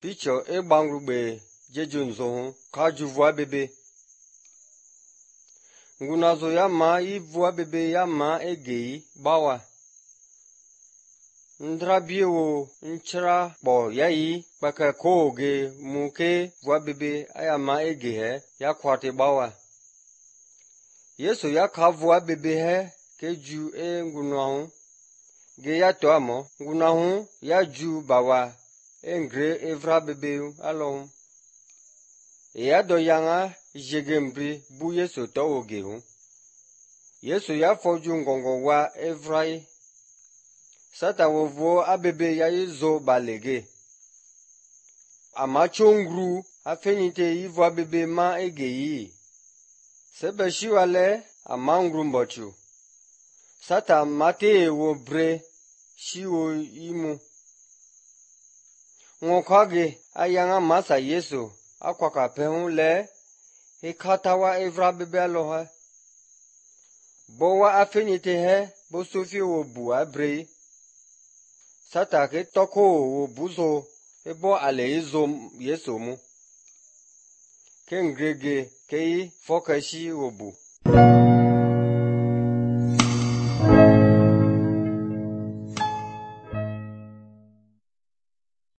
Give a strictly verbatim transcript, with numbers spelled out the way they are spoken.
Picho e bangrube jejunzo kajuvwa bebe. Ngunazo ya ma ivwa bebe ya ma egei bawa. Ndrabiewo nchra bo yayi baka koge muke vwa bebe aya ma ege he ya kwate bawa. Yesu ya kavwa bebe he ke ju e ngunahu ge ya to amo ngunahu ya ju bawa engre evra bebe alon. Ya do yanga jegembri bu Yesu to oge hu. Yesu ya foju ngongo wa evrai. Sata wovo abebe ya izo balege. Amachongru afenite ivo abebe ma egeyi. Sebe shiwale amangru mbochu. Sata mate wo bre shiwo imu. Ngokage ayanga masa Yesu akwaka pehun le hekatawa evra bebe aloha. Bowa afenite he bo sofi wo bu abre. Sata ke toko wo buzo ebo ale izo Yesu mu. Ke ngrege ke fokashi wo bu.